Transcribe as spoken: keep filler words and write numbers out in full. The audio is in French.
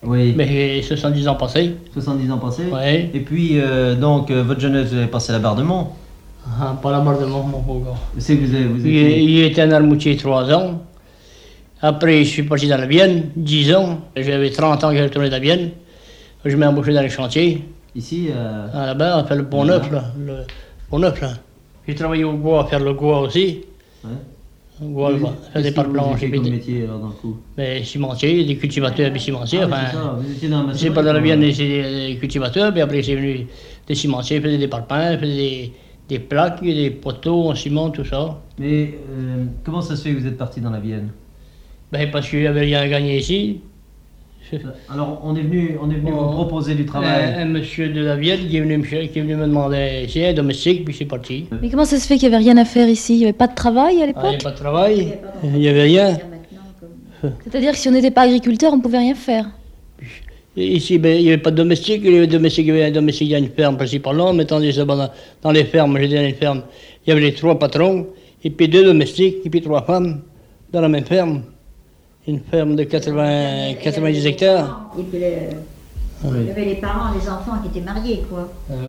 Oui. Mais soixante-dix ans passés. soixante-dix ans passés. Oui. Et puis, euh, donc, euh, votre jeunesse, vous avez passé à la Bardemont. Ah, pas la barre de mon, mon beau gars. C'est que vous avez... Vous Il, étiez... il était en Armoutier trois ans. Après, je suis parti dans la Vienne, dix ans. J'avais trente ans que j'ai retourné de la Vienne. Je m'ai embauché dans les chantiers. Ici euh... Ah, là-bas, on fait le Pont Neuf, là. Le Pont Neuf, là. J'ai travaillé au Gois, à faire le Gois aussi. Ouais. Au Gois, Vous- là, faire des qu'est-ce que vous pare-planches. étiez et puis comme des- métier, alors, dans le coup? Mais cimentier, des cultivateurs et cimentiers. Ah, oui, enfin, c'est ça. Vous étiez dans la j'ai maçonnerie, pas dans la quoi. Vienne, c'est des cultivateurs, puis après c'est venu des cimentiers, faisaient des parpaings, faisaient des, des plaques, des poteaux en ciment, tout ça. Mais euh, comment ça se fait que vous êtes parti dans la Vienne? Ben, parce que j'avais rien à gagner ici. Alors, on est venu, on est venu Oh. vous proposer du Un, travail. un monsieur de la Vienne qui est venu me, cher- qui est venu me demander si un domestique, puis c'est parti. Mais comment ça se fait qu'il n'y avait rien à faire ici? Il n'y avait pas de travail à Ah, il n'y l'époque? avait pas de travail, il n'y avait rien. C'est-à-dire que si on n'était pas agriculteur, on ne pouvait rien faire. Et ici, ben, il n'y avait pas de domestique, il y avait, domestique, il y avait un domestique dans une ferme principalement, mais tandis que dans, dans les fermes, j'étais dans une ferme, il y avait les trois patrons, et puis deux domestiques, et puis trois femmes dans la même ferme. Une ferme de quatre-vingts, quatre-vingt-dix hectares. Et puis les- il y avait les parents, les enfants qui étaient mariés, quoi.